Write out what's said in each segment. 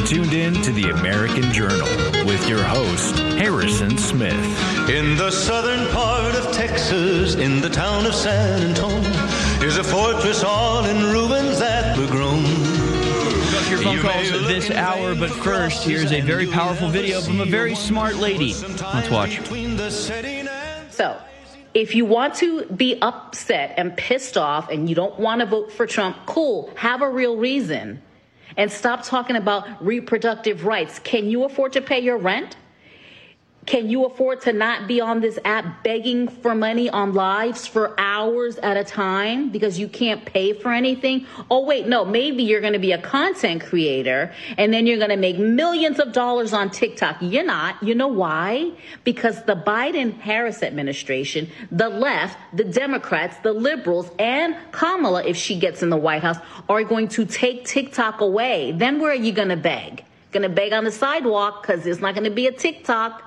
You're tuned in to the American Journal with your host, Harrison Smith. In the southern part of Texas, in the town of San Antonio, is a fortress all in ruins that were grown. Your phone calls this hour, but first, here's a very powerful video from a very smart lady. Let's watch. So, if you want to be upset and pissed off and you don't want to vote for Trump, cool, have a real reason. And stop talking about reproductive rights. Can you afford to pay your rent? Can you afford to not be on this app begging for money on lives for hours at a time because you can't pay for anything? Oh, wait, no, maybe you're going to be a content creator and then you're going to make millions of dollars on TikTok. You're not. You know why? Because the Biden-Harris administration, the left, the Democrats, the liberals, and Kamala, if she gets in the White House, are going to take TikTok away. Then where are you going to beg? Going to beg on the sidewalk because there's not going to be a TikTok.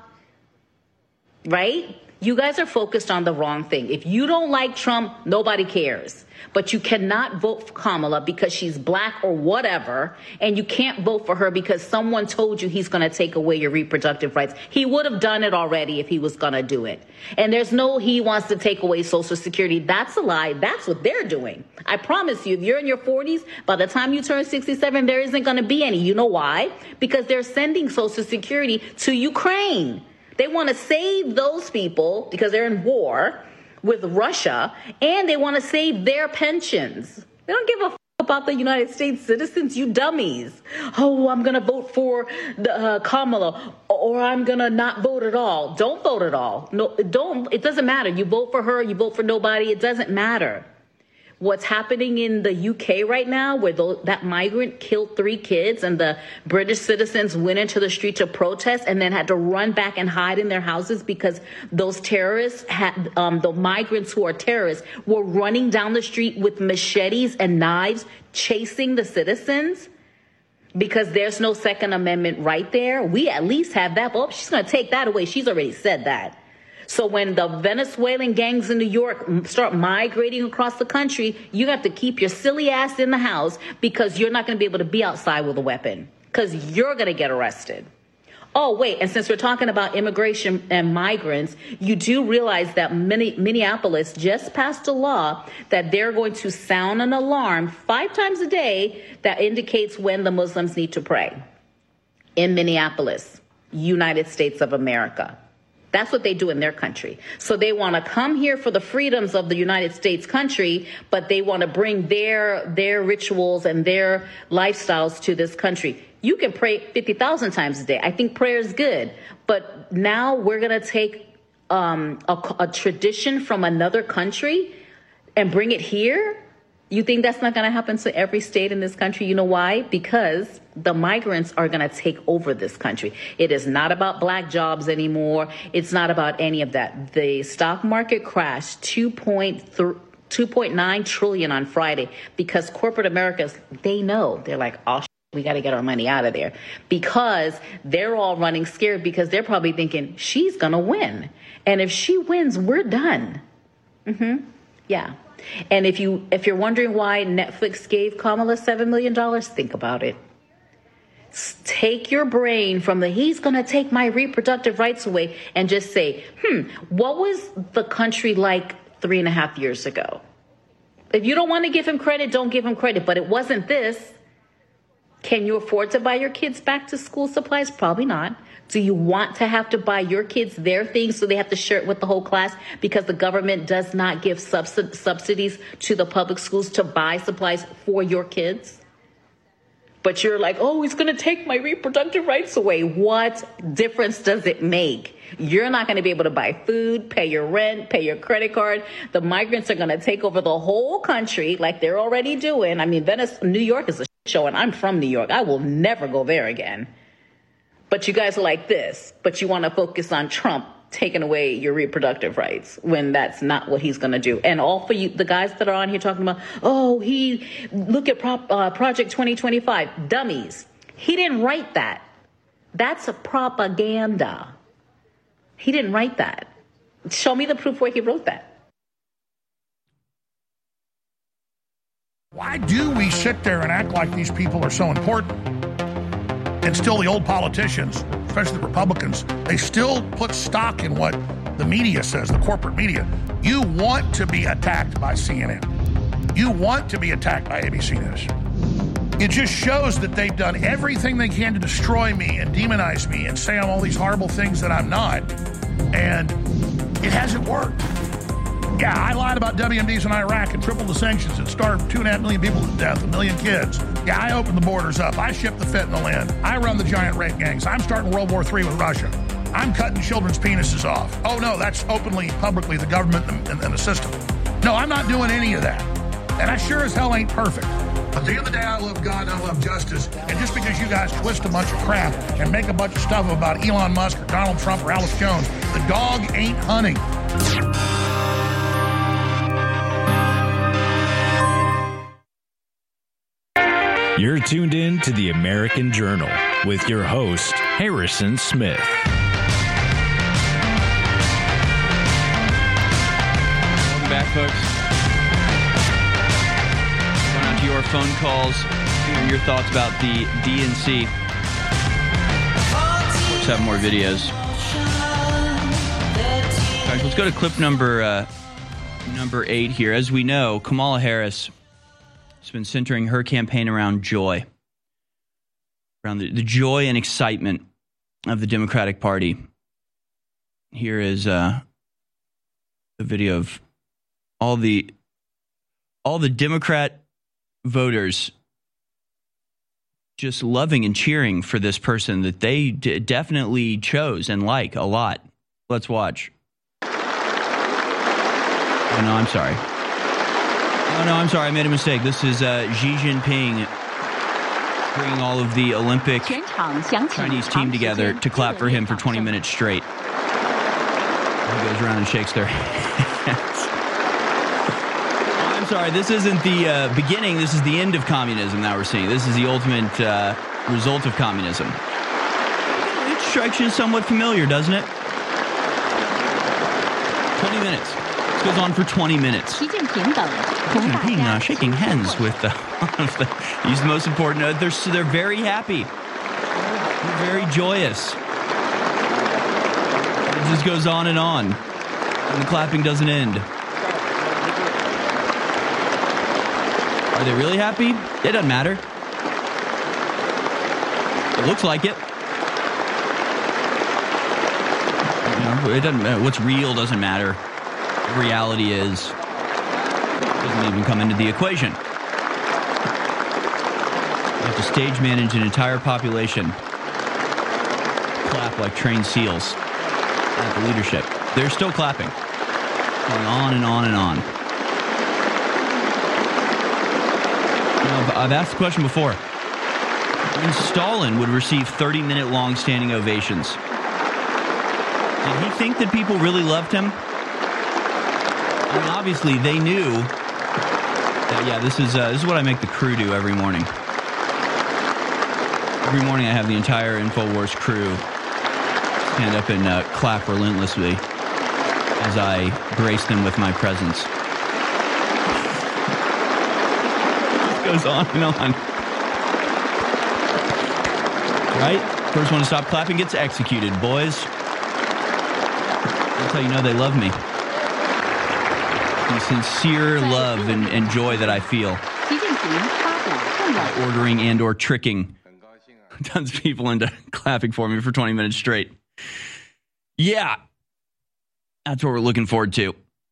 Right? You guys are focused on the wrong thing. If you don't like Trump, nobody cares. But you cannot vote for Kamala because she's black or whatever. And you can't vote for her because someone told you he's going to take away your reproductive rights. He would have done it already if he was going to do it. And there's no he wants to take away Social Security. That's a lie. That's what they're doing. I promise you, if you're in your 40s, by the time you turn 67, there isn't going to be any. You know why? Because they're sending Social Security to Ukraine. They want to save those people because they're in war with Russia, and they want to save their pensions. They don't give a f about the United States citizens, you dummies. Oh, I'm going to vote for the Kamala, or I'm going to not vote at all. Don't vote at all. No, don't. It doesn't matter. You vote for her, you vote for nobody. It doesn't matter. What's happening in the UK right now, where that migrant killed 3 kids and the British citizens went into the street to protest and then had to run back and hide in their houses because those terrorists the migrants who are terrorists were running down the street with machetes and knives chasing the citizens because there's no Second Amendment right there. We at least have that. Oh, she's going to take that away. She's already said that. So when the Venezuelan gangs in New York start migrating across the country, you have to keep your silly ass in the house because you're not going to be able to be outside with a weapon because you're going to get arrested. Oh, wait. And since we're talking about immigration and migrants, you do realize that Minneapolis just passed a law that they're going to sound an alarm 5 times a day that indicates when the Muslims need to pray in Minneapolis, United States of America. That's what they do in their country. So they want to come here for the freedoms of the United States country, but they want to bring their rituals and their lifestyles to this country. You can pray 50,000 times a day. I think prayer is good. But now we're going to take a tradition from another country and bring it here? You think that's not going to happen to every state in this country? You know why? Because the migrants are going to take over this country. It is not about black jobs anymore. It's not about any of that. The stock market crashed 2.9 trillion on Friday because corporate America, they know. They're like, oh, we got to get our money out of there because they're all running scared because they're probably thinking she's going to win. And if she wins, we're done. Yeah. And if you're wondering why Netflix gave Kamala $7 million, think about it. Take your brain from he's going to take my reproductive rights away and just say, what was the country like 3.5 years ago? If you don't want to give him credit, don't give him credit. But it wasn't this. Can you afford to buy your kids back to school supplies? Probably not. Do you want to have to buy your kids their things so they have to share it with the whole class because the government does not give subsidies to the public schools to buy supplies for your kids? But you're like, oh, he's going to take my reproductive rights away. What difference does it make? You're not going to be able to buy food, pay your rent, pay your credit card. The migrants are going to take over the whole country like they're already doing. I mean, New York is a show, and I'm from New York. I will never go there again. But you guys are like this, but you want to focus on Trump taking away your reproductive rights when that's not what he's going to do. And all for you, the guys that are on here talking about, look at Project 2025, dummies. He didn't write that. That's a propaganda. He didn't write that. Show me the proof where he wrote that. Why do we sit there and act like these people are so important? And still the old politicians, especially the Republicans, they still put stock in what the media says, the corporate media. You want to be attacked by CNN. You want to be attacked by ABC News. It just shows that they've done everything they can to destroy me and demonize me and say I'm all these horrible things that I'm not. And it hasn't worked. Yeah, I lied about WMDs in Iraq and tripled the sanctions and starved 2.5 million people to death, 1 million kids. Yeah, I opened the borders up. I shipped the fentanyl in. I run the giant rape gangs. I'm starting World War III with Russia. I'm cutting children's penises off. Oh, no, that's openly, publicly, the government and the system. No, I'm not doing any of that. And I sure as hell ain't perfect. But at the end of the day, I love God and I love justice. And just because you guys twist a bunch of crap and make a bunch of stuff about Elon Musk or Donald Trump or Alice Jones, the dog ain't hunting. You're tuned in to the American Journal with your host, Harrison Smith. Welcome back, folks. Going on to your phone calls, hearing your thoughts about the DNC. Let's have more videos. All right, let's go to clip number 8 here. As we know, Kamala Harris has been centering her campaign around joy, around the joy and excitement of the Democratic Party. Here is a video of all the Democrat voters just loving and cheering for this person that they definitely chose and like a lot. Let's watch. Oh, no, I'm sorry. Oh, no, I'm sorry. I made a mistake. This is Xi Jinping bringing all of the Olympic Chinese team together to clap for him for 20 minutes straight. He goes around and shakes their hands. Oh, I'm sorry. This isn't the beginning. This is the end of communism that we're seeing. This is the ultimate result of communism. It strikes you as somewhat familiar, doesn't it? 20 minutes. This goes on for 20 minutes. Xi Jinping shaking hands with he's the most important. They're very happy. They're very joyous. It just goes on, and the clapping doesn't end. Are they really happy? It doesn't matter. It looks like it. It doesn't matter. What's real doesn't matter. What reality is doesn't even come into the equation. You have to stage manage an entire population, clap like trained seals at the leadership. They're still clapping, going on and on and on. You know, I've asked the question before. When Stalin would receive 30-minute long standing ovations, did he think that people really loved him? I mean, obviously, they knew that, yeah, this is what I make the crew do every morning. Every morning I have the entire InfoWars crew stand up and clap relentlessly as I grace them with my presence. It goes on and on. Right? First one to stop clapping gets executed, boys. That's how you know they love me. The sincere love and joy that I feel by ordering and or tricking tons of people into clapping for me for 20 minutes straight. Yeah, that's what we're looking forward to.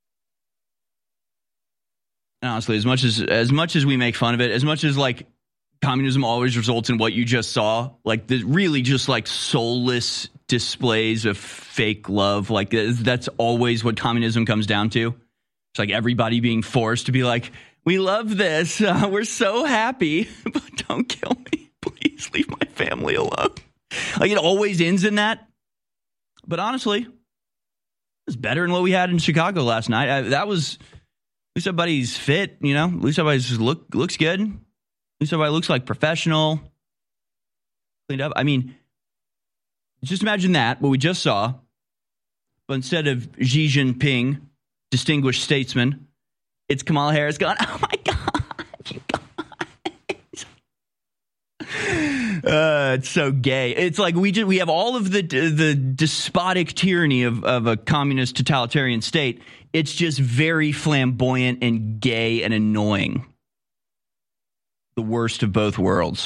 And honestly, as much as we make fun of it, as much as like communism always results in what you just saw, like the really just like soulless displays of fake love, like that's always what communism comes down to. It's like everybody being forced to be like, we love this. We're so happy, but don't kill me. Please leave my family alone. Like it always ends in that. But honestly, it's better than what we had in Chicago last night. That was, at least everybody's fit, you know? At least everybody looks good. At least everybody looks like professional. Cleaned up. I mean, just imagine that, what we just saw. But instead of Xi Jinping, distinguished statesman, it's Kamala Harris going, oh my God, you guys. it's so gay. It's like we have all of the despotic tyranny of a communist totalitarian state. It's just very flamboyant and gay and annoying. The worst of both worlds.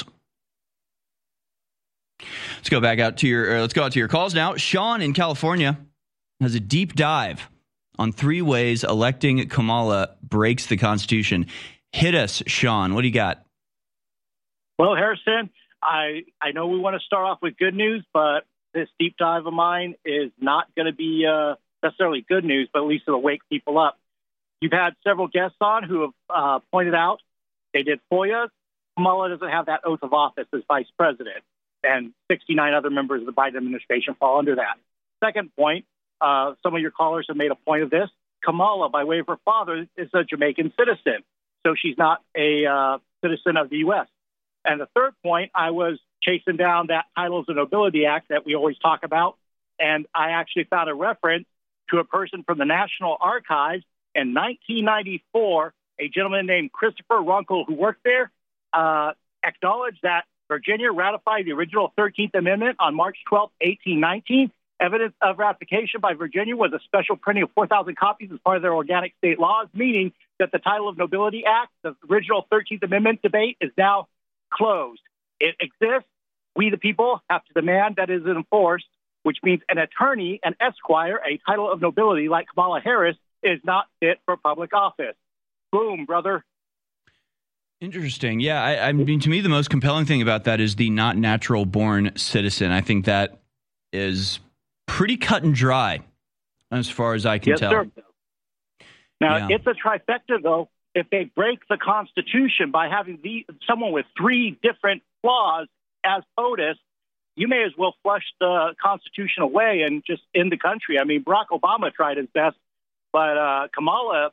Let's go out to your calls now. Sean in California has a deep dive on 3 ways electing Kamala breaks the Constitution. Hit us, Sean. What do you got? Well, Harrison, I know we want to start off with good news, but this deep dive of mine is not going to be necessarily good news, but at least it'll wake people up. You've had several guests on who have pointed out they did FOIAs. Kamala doesn't have that oath of office as vice president, and 69 other members of the Biden administration fall under that. Second point, some of your callers have made a point of this. Kamala, by way of her father, is a Jamaican citizen, so she's not a citizen of the U.S. And the third point, I was chasing down that Titles of Nobility Act that we always talk about, and I actually found a reference to a person from the National Archives in 1994, a gentleman named Christopher Runkle who worked there, acknowledged that Virginia ratified the original 13th Amendment on March 12, 1819. Evidence of ratification by Virginia was a special printing of 4,000 copies as part of their organic state laws, meaning that the Title of Nobility Act, the original 13th Amendment debate, is now closed. It exists. We, the people, have to demand that it is enforced, which means an attorney, an esquire, a title of nobility like Kamala Harris is not fit for public office. Boom, brother. Interesting. Yeah, I mean, to me, the most compelling thing about that is the not natural born citizen. I think that is pretty cut and dry as far as I can tell. Sir. Now, It's a trifecta, though. If they break the Constitution by having someone with 3 different flaws as POTUS, you may as well flush the Constitution away and just end the country. I mean, Barack Obama tried his best, but Kamala,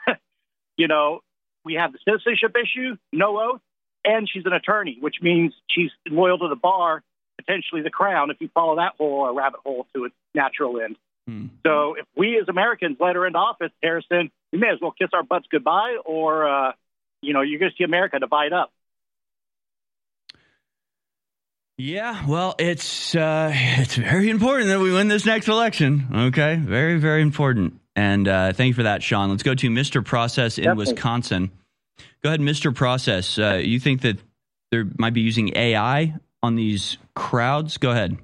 we have the citizenship issue, no oath, and she's an attorney, which means she's loyal to the bar, potentially the crown, if you follow that whole rabbit hole to its natural end. So if we as Americans let her into office, Harrison, we may as well kiss our butts goodbye, or, you're going to see America divide up. Yeah, well, it's very important that we win this next election. Okay, very, very important. And thank you for that, Sean. Let's go to Mr. Process in Wisconsin. Go ahead, Mr. Process. You think that they might be using AI on these crowds? Go ahead.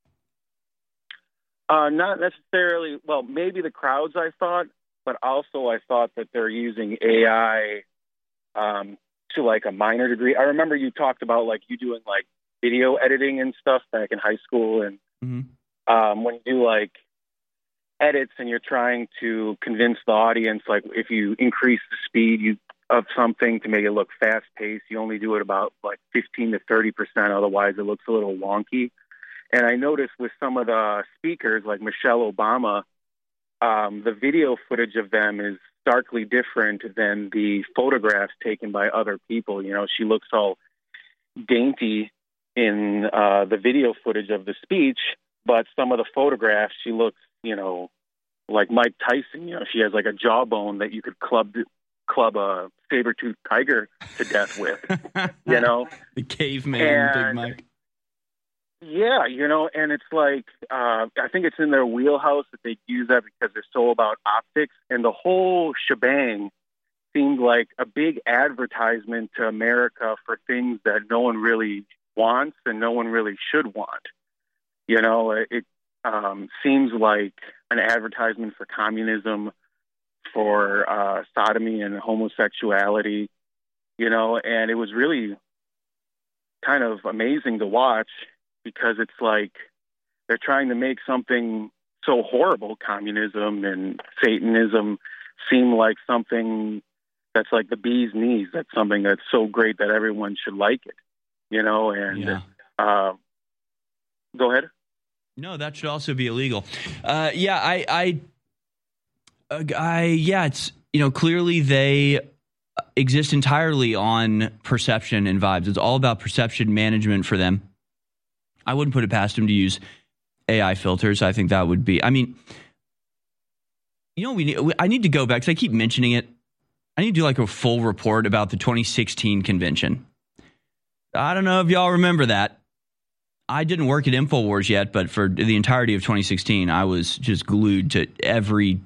Not necessarily. Well, maybe the crowds, I thought, but also I thought that they're using AI to like a minor degree. I remember you talked about like you doing like video editing and stuff back in high school, and when you do like edits and you're trying to convince the audience, like if you increase the speed of something to make it look fast paced, you only do it about like 15 to 30%. Otherwise, it looks a little wonky. And I noticed with some of the speakers, like Michelle Obama, the video footage of them is starkly different than the photographs taken by other people. You know, she looks all dainty in the video footage of the speech, but some of the photographs, she looks, like Mike Tyson. She has like a jawbone that you could club a saber-toothed tiger to death with, The caveman, Big Mike. Yeah, and it's like, I think it's in their wheelhouse that they use that because they're so about optics. And the whole shebang seemed like a big advertisement to America for things that no one really wants and no one really should want. It seems like an advertisement for communism, for sodomy and homosexuality, and it was really kind of amazing to watch because it's like they're trying to make something so horrible, communism and Satanism, seem like something that's like the bee's knees. That's something that's so great that everyone should like it, and go ahead. No, that should also be illegal. It's, clearly they exist entirely on perception and vibes. It's all about perception management for them. I wouldn't put it past them to use AI filters. I think that would be, I need to go back because I keep mentioning it. I need to do like a full report about the 2016 convention. I don't know if y'all remember that. I didn't work at InfoWars yet, but for the entirety of 2016, I was just glued to everything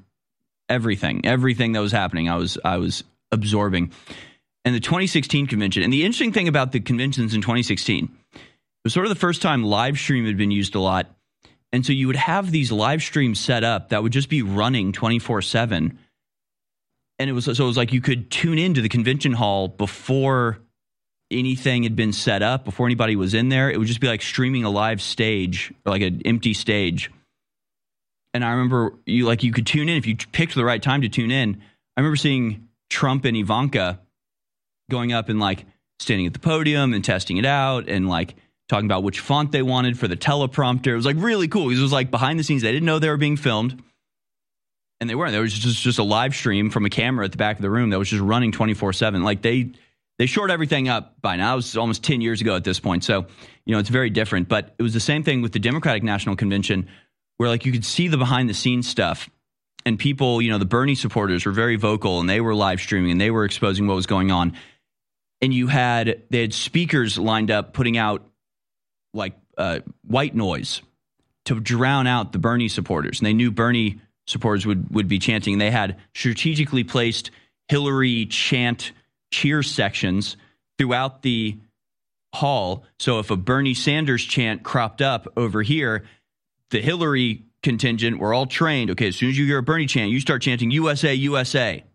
that was happening. I was absorbing. And the 2016 convention, and the interesting thing about the conventions in 2016, it was sort of the first time live stream had been used a lot. And so you would have these live streams set up that would just be running 24/7. And it was like you could tune into the convention hall before anything had been set up, before anybody was in there. It would just be like streaming a live stage, or like an empty stage. And I remember you could tune in if you picked the right time to tune in. I remember seeing Trump and Ivanka going up and like standing at the podium and testing it out and like talking about which font they wanted for the teleprompter. It was like really cool because it was like behind the scenes. They didn't know they were being filmed. And they weren't. There was just a live stream from a camera at the back of the room that was just running 24/7. Like they shored everything up by now. It was almost 10 years ago at this point. So, it's very different. But it was the same thing with the Democratic National Convention where like you could see the behind the scenes stuff. And people, the Bernie supporters were very vocal and they were live streaming and they were exposing what was going on. And they had speakers lined up putting out like white noise to drown out the Bernie supporters. And they knew Bernie supporters would be chanting. And they had strategically placed Hillary chant cheer sections throughout the hall. So if a Bernie Sanders chant cropped up over here, the Hillary contingent were all trained. Okay, as soon as you hear a Bernie chant, you start chanting USA, USA.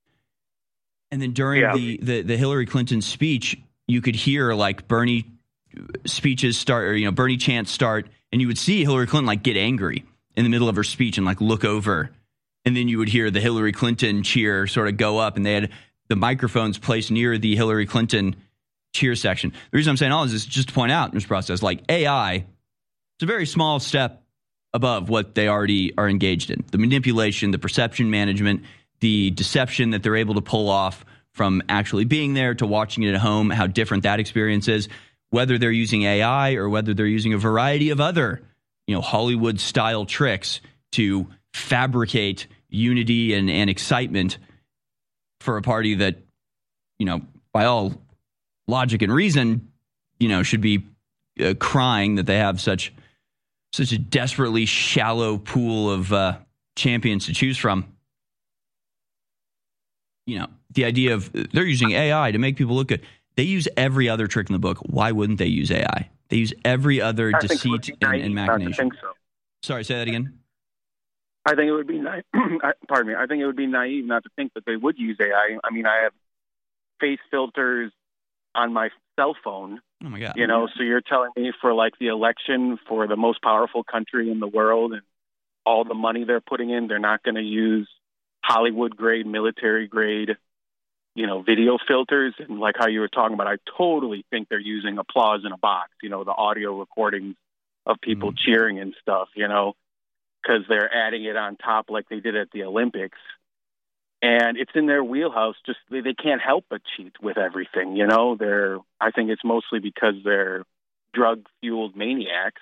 And then during the Hillary Clinton speech, you could hear like Bernie speeches start, or Bernie chants start, and you would see Hillary Clinton like get angry in the middle of her speech and like look over, and then you would hear the Hillary Clinton cheer sort of go up, and they had the microphones placed near the Hillary Clinton cheer section. The reason I'm saying all this is just to point out in this process, like AI, it's a very small step above what they already are engaged in. The manipulation, the perception management, the deception that they're able to pull off from actually being there to watching it at home, how different that experience is, whether they're using AI or whether they're using a variety of other, Hollywood-style tricks to fabricate unity and excitement for a party that, by all logic and reason, should be crying that they have such a desperately shallow pool of champions to choose from. The idea of they're using AI to make people look good. They use every other trick in the book. Why wouldn't they use AI? They use every other deceit and machination. I think so. Sorry, say that again. I think it would be pardon me. I think it would be naive not to think that they would use AI. I mean, I have face filters on my cell phone. Oh my God. So you're telling me for like the election for the most powerful country in the world and all the money they're putting in, they're not going to use Hollywood grade, military grade, video filters. And like how you were talking about, I totally think they're using applause in a box, the audio recordings of people cheering and stuff, because they're adding it on top like they did at the Olympics. And it's in their wheelhouse. Just they can't help but cheat with everything. I think it's mostly because they're drug-fueled maniacs.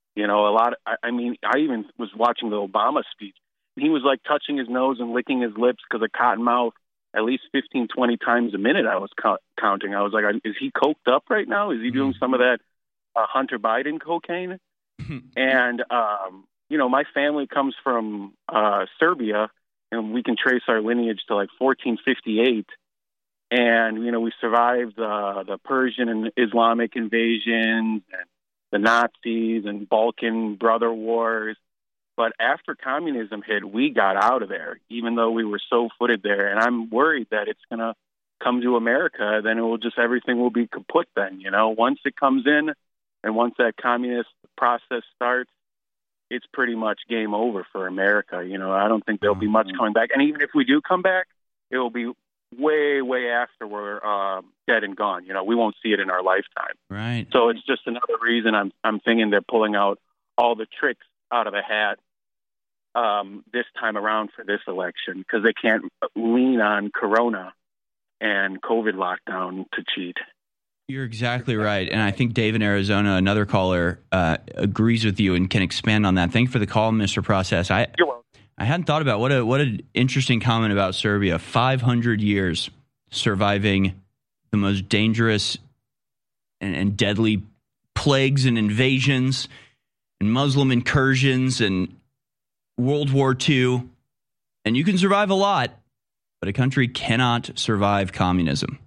I even was watching the Obama speech. He was like touching his nose and licking his lips because of cotton mouth at least 15, 20 times a minute. I was counting. I was like, is he coked up right now? Is he doing some of that Hunter Biden cocaine? And, my family comes from Serbia, and we can trace our lineage to like 1458. And, we survived the Persian and Islamic invasions and the Nazis and Balkan brother wars. But after communism hit, we got out of there, even though we were so footed there. And I'm worried that it's going to come to America, then everything will be kaput then, Once it comes in and once that communist process starts, it's pretty much game over for America. I don't think there'll be much coming back. And even if we do come back, it will be way, way after we're dead and gone. We won't see it in our lifetime. Right. So it's just another reason I'm thinking they're pulling out all the tricks out of the hat this time around for this election, because they can't lean on Corona and COVID lockdown to cheat. You're exactly right. And I think Dave in Arizona, another caller, agrees with you and can expand on that. Thank you for the call, Mr. Process. You're welcome. I hadn't thought about what an interesting comment about Serbia. 500 years surviving the most dangerous and deadly plagues and invasions and Muslim incursions and World War II. And you can survive a lot, but a country cannot survive communism.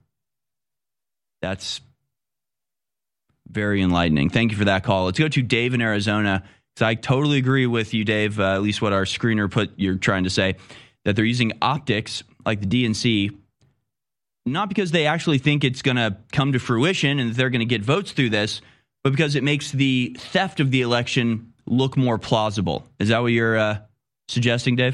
That's very enlightening. Thank you for that call. Let's go to Dave in Arizona. So I totally agree with you, Dave, at least what our screener you're trying to say, that they're using optics like the DNC, not because they actually think it's going to come to fruition and they're going to get votes through this, but because it makes the theft of the election look more plausible. Is that what you're suggesting, Dave?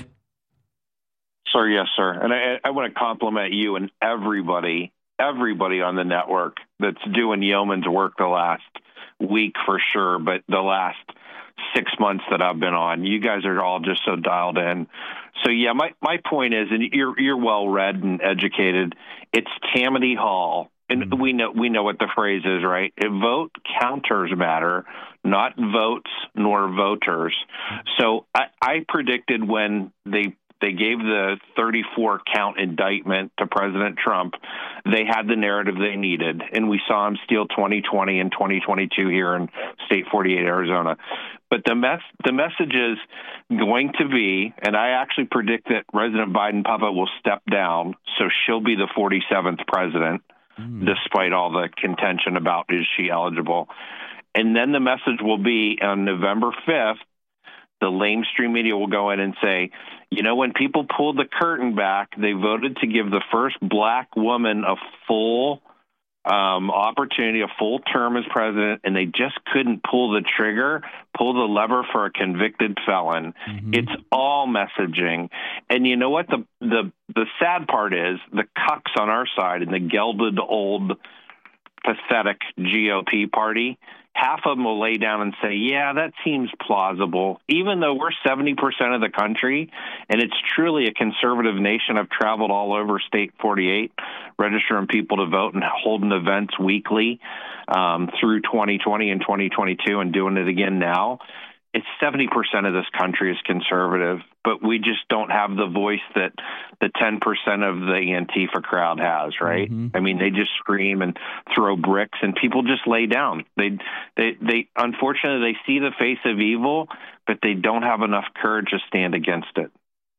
Sir, yes, sir. And I want to compliment you and everybody on the network that's doing yeoman's work the last week for sure, but the last 6 months that I've been on. You guys are all just so dialed in. So, yeah, my point is, and you're well-read and educated, it's Tammany Hall. And we know what the phrase is, right? Vote counters matter, not votes nor voters. So I predicted when they gave the 34 count indictment to President Trump, they had the narrative they needed, and we saw him steal 2020 and 2022 here in State 48, Arizona. But the message is going to be, and I actually predict that President Biden Papa will step down, so she'll be the 47th president, despite all the contention about is she eligible. And then the message will be on November 5th, the lamestream media will go in and say, you know, when people pulled the curtain back, they voted to give the first black woman a full opportunity, a full term as president, and they just couldn't pull the lever for a convicted felon. Mm-hmm. It's all messaging. And you know what? The sad part is the cucks on our side and the gelded old pathetic GOP party, half of them will lay down and say, yeah, that seems plausible, even though we're 70% of the country, and it's truly a conservative nation. I've traveled all over State 48, registering people to vote and holding events weekly through 2020 and 2022 and doing it again now. It's 70% of this country is conservative, but we just don't have the voice that the 10% of the Antifa crowd has, right? Mm-hmm. I mean, they just scream and throw bricks, and people just lay down. They unfortunately, they see the face of evil, but they don't have enough courage to stand against it.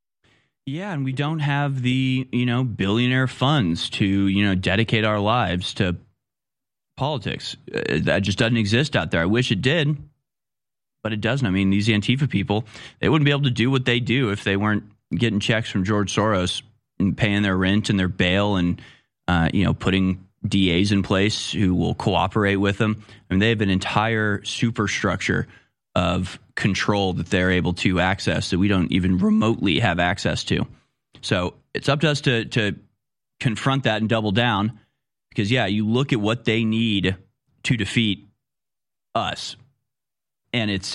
Yeah, and we don't have the, billionaire funds to, dedicate our lives to politics. That just doesn't exist out there. I wish it did. But it doesn't. I mean, these Antifa people, they wouldn't be able to do what they do if they weren't getting checks from George Soros and paying their rent and their bail and, putting DAs in place who will cooperate with them. I mean, they have an entire superstructure of control that they're able to access that we don't even remotely have access to. So it's up to us to confront that and double down because, yeah, you look at what they need to defeat us. And it's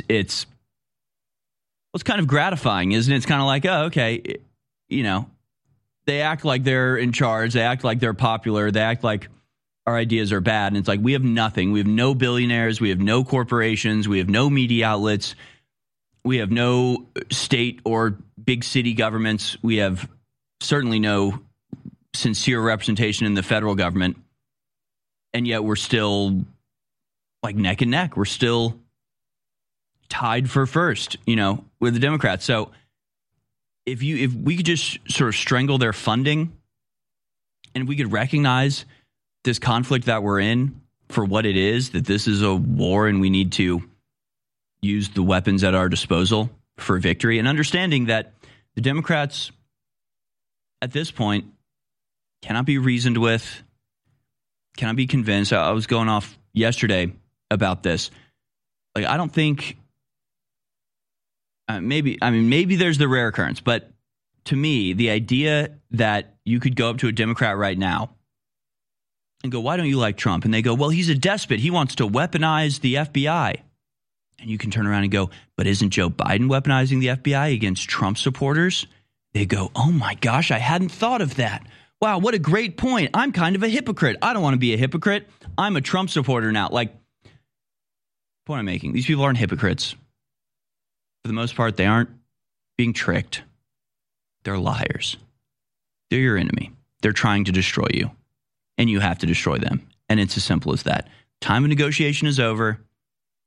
kind of gratifying, isn't it? It's kind of like, oh, okay, they act like they're in charge. They act like they're popular. They act like our ideas are bad. And it's like, we have nothing. We have no billionaires. We have no corporations. We have no media outlets. We have no state or big city governments. We have certainly no sincere representation in the federal government. And yet we're still like neck and neck. We're still tied for first, with the Democrats. So if we could just sort of strangle their funding and we could recognize this conflict that we're in for what it is, that this is a war and we need to use the weapons at our disposal for victory, and understanding that the Democrats at this point cannot be reasoned with, cannot be convinced. I was going off yesterday about this. Like, I don't think maybe there's the rare occurrence, but to me, the idea that you could go up to a Democrat right now and go, why don't you like Trump? And they go, well, he's a despot. He wants to weaponize the FBI. And you can turn around and go, but isn't Joe Biden weaponizing the FBI against Trump supporters? They go, oh my gosh, I hadn't thought of that. Wow, what a great point. I'm kind of a hypocrite. I don't want to be a hypocrite. I'm a Trump supporter now. Like, point I'm making, these people aren't hypocrites. For the most part, they aren't being tricked. They're liars. They're your enemy. They're trying to destroy you, and you have to destroy them. And it's as simple as that. Time of negotiation is over.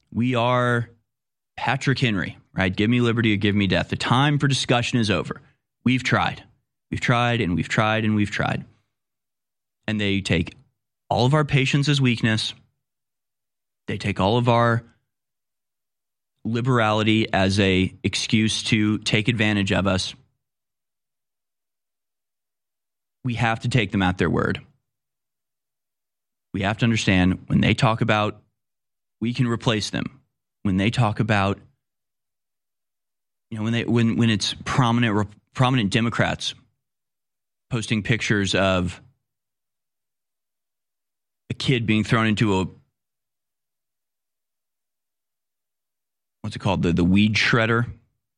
We are Patrick Henry, right? Give me liberty or give me death. The time for discussion is over. We've tried. We've tried and we've tried and we've tried. And they take all of our patience as weakness. They take all of our liberality as a excuse to take advantage of us. We have to take them at their word. We have to understand when they talk about we can replace them. When they talk about, when it's prominent Democrats posting pictures of a kid being thrown into a, what's it called? The weed shredder?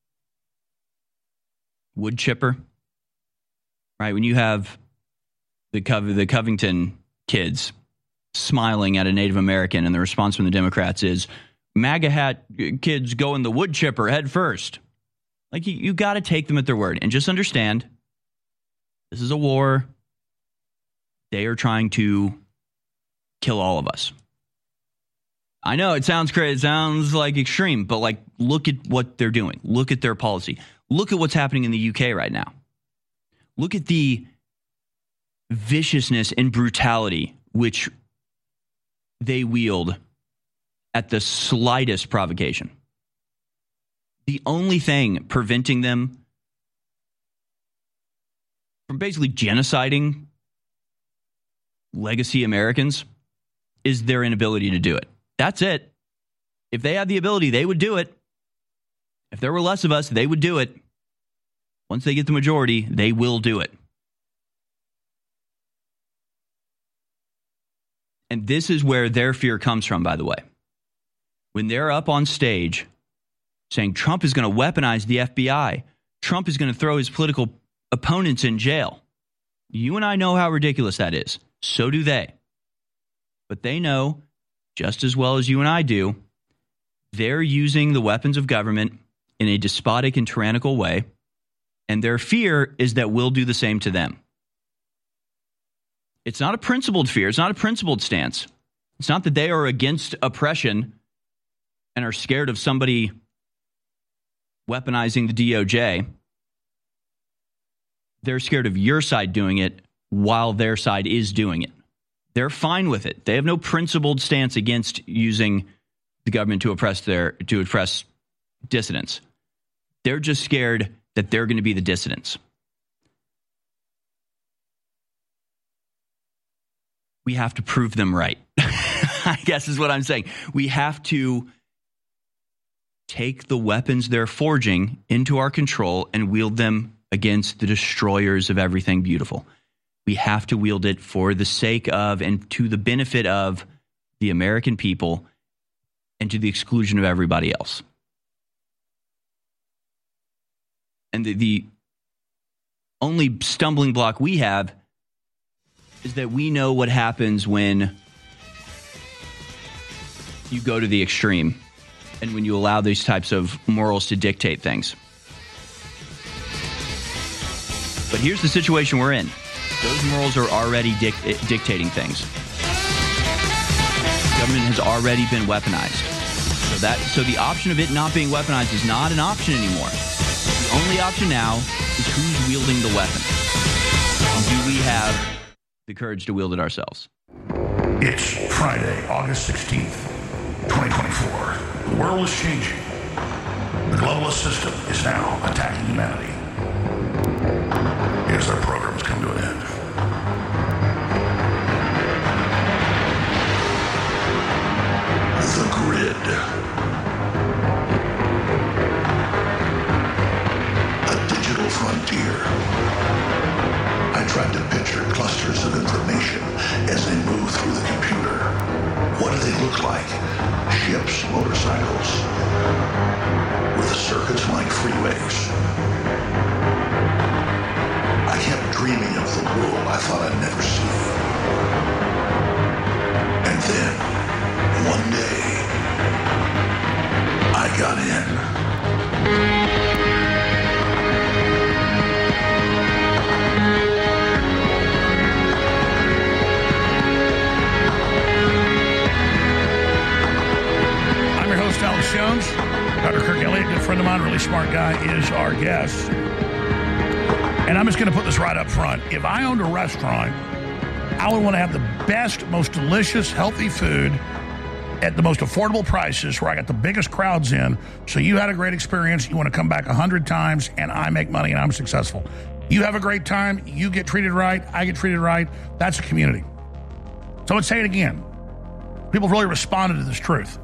Wood chipper? Right? When you have the Covington kids smiling at a Native American and the response from the Democrats is, MAGA hat kids go in the wood chipper head first. Like, you got to take them at their word and just understand this is a war. They are trying to kill all of us. I know it sounds crazy. It sounds like extreme, but like, look at what they're doing. Look at their policy. Look at what's happening in the UK right now. Look at the viciousness and brutality which they wield at the slightest provocation. The only thing preventing them from basically genociding legacy Americans is their inability to do it. That's it. If they had the ability, they would do it. If there were less of us, they would do it. Once they get the majority, they will do it. And this is where their fear comes from, by the way. When they're up on stage saying Trump is going to weaponize the FBI, Trump is going to throw his political opponents in jail. You and I know how ridiculous that is. So do they. But they know, just as well as you and I do, they're using the weapons of government in a despotic and tyrannical way, and their fear is that we'll do the same to them. It's not a principled fear. It's not a principled stance. It's not that they are against oppression and are scared of somebody weaponizing the DOJ. They're scared of your side doing it while their side is doing it. They're fine with it. They have no principled stance against using the government to oppress dissidents. They're just scared that they're going to be the dissidents. We have to prove them right, I guess is what I'm saying. We have to take the weapons they're forging into our control and wield them against the destroyers of everything beautiful. We have to wield it for the sake of and to the benefit of the American people and to the exclusion of everybody else. And the only stumbling block we have is that we know what happens when you go to the extreme and when you allow these types of morals to dictate things. But here's the situation we're in. Those morals are already dictating things. Government has already been weaponized. So the option of it not being weaponized is not an option anymore. The only option now is who's wielding the weapon. And do we have the courage to wield it ourselves? It's Friday, August 16th, 2024. The world is changing. The globalist system is now attacking humanity. As their programs come to an end. The grid. A digital frontier. I tried to picture clusters of information as they move through the computer. What do they look like? Ships, motorcycles, with circuits like freeways. I kept dreaming of the world I thought I'd never see. And then, one day, I got in. Jones, Dr. Kirk Elliott, good friend of mine, really smart guy, is our guest. And I'm just going to put this right up front. If I owned a restaurant, I would want to have the best, most delicious, healthy food at the most affordable prices where I got the biggest crowds in. So you had a great experience. You want to come back 100 times and I make money and I'm successful. You have a great time. You get treated right. I get treated right. That's a community. So let's say it again. People have really responded to this truth.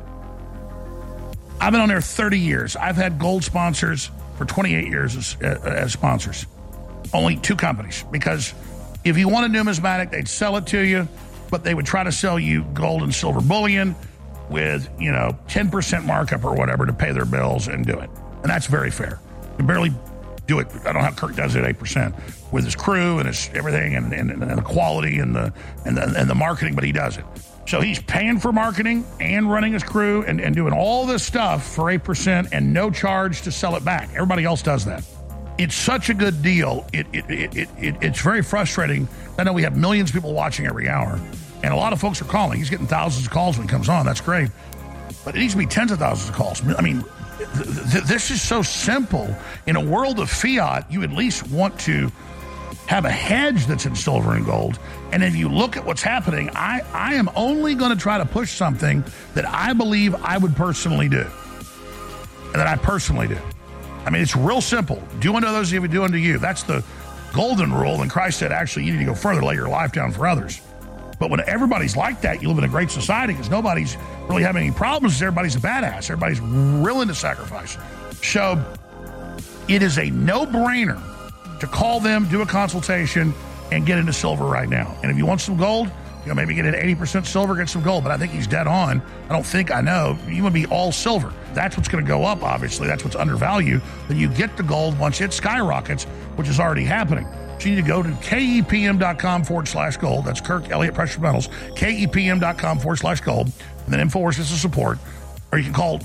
I've been on there 30 years. I've had gold sponsors for 28 years as sponsors. Only 2 companies. Because if you want a numismatic, they'd sell it to you, but they would try to sell you gold and silver bullion with, 10% markup or whatever to pay their bills and do it. And that's very fair. You barely do it. I don't know how Kirk does it at 8% with his crew and his everything and the quality and the marketing, but he does it. So he's paying for marketing and running his crew and doing all this stuff for 8% and no charge to sell it back. Everybody else does that. It's such a good deal. It's very frustrating. I know we have millions of people watching every hour, and a lot of folks are calling. He's getting thousands of calls when he comes on. That's great. But it needs to be tens of thousands of calls. I mean, this is so simple. In a world of fiat, you at least want to have a hedge that's in silver and gold. And if you look at what's happening, I am only going to try to push something that I believe I would personally do. And that I personally do. I mean, it's real simple. Do unto others as you would do unto you. That's the golden rule. And Christ said, actually, you need to go further, lay your life down for others. But when everybody's like that, you live in a great society because nobody's really having any problems. Everybody's a badass. Everybody's willing to sacrifice. So it is a no-brainer to call them, do a consultation, and get into silver right now. And if you want some gold, maybe get an 80% silver, get some gold. But I think he's dead on. I know. You want to be all silver. That's what's going to go up, obviously. That's what's undervalued. Then you get the gold once it skyrockets, which is already happening. So you need to go to KEPM.com/gold. That's Kirk Elliott Precious Metals. KEPM.com/gold. And then InfoWars is the support. Or you can call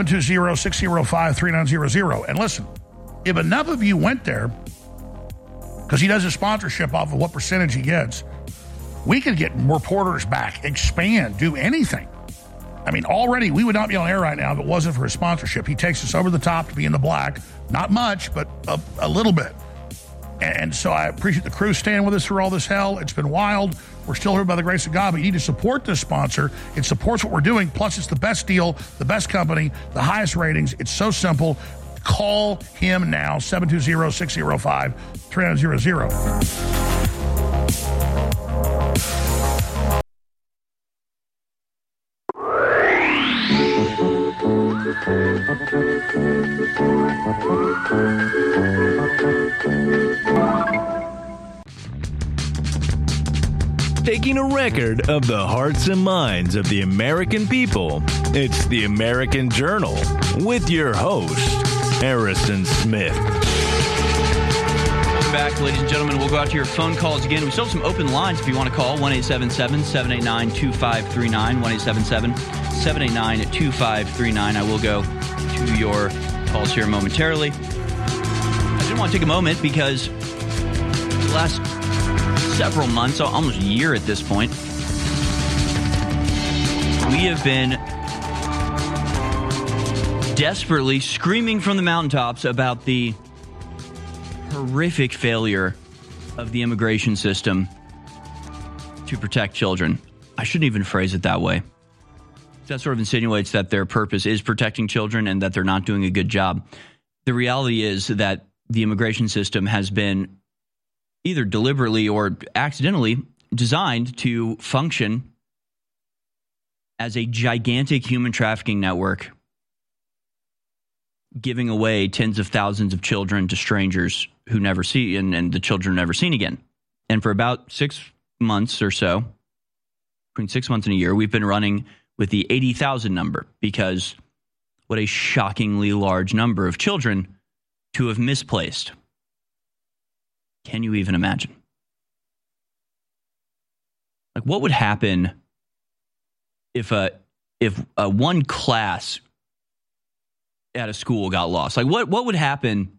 720-605-3900. And listen, if enough of you went there, because he does his sponsorship off of what percentage he gets, we could get reporters back, expand, do anything. I mean, already we would not be on air right now if it wasn't for his sponsorship. He takes us over the top to be in the black. Not much, but a little bit. And so I appreciate the crew staying with us through all this hell. It's been wild. We're still here by the grace of God, but you need to support this sponsor. It supports what we're doing. Plus, it's the best deal, the best company, the highest ratings. It's so simple. Call him now, 720-605-3900. Taking a record of the hearts and minds of the American people, it's the American Journal with your host, Harrison Smith. Welcome back, ladies and gentlemen. We'll go out to your phone calls again. We still have some open lines if you want to call. 1-877-789-2539, 1-877-789-2539. I will go to your calls here momentarily. I did want to take a moment because the last several months, almost a year at this point, we have been desperately screaming from the mountaintops about the horrific failure of the immigration system to protect children. I shouldn't even phrase it that way. That sort of insinuates that their purpose is protecting children and that they're not doing a good job. The reality is that the immigration system has been either deliberately or accidentally designed to function as a gigantic human trafficking network, giving away tens of thousands of children to strangers who never see, and the children are never seen again. And for about 6 months or so, between 6 months and a year, we've been running with the 80,000 number, because what a shockingly large number of children to have misplaced. Can you even imagine? Like, what would happen if one class at a school got lost? Like, what would happen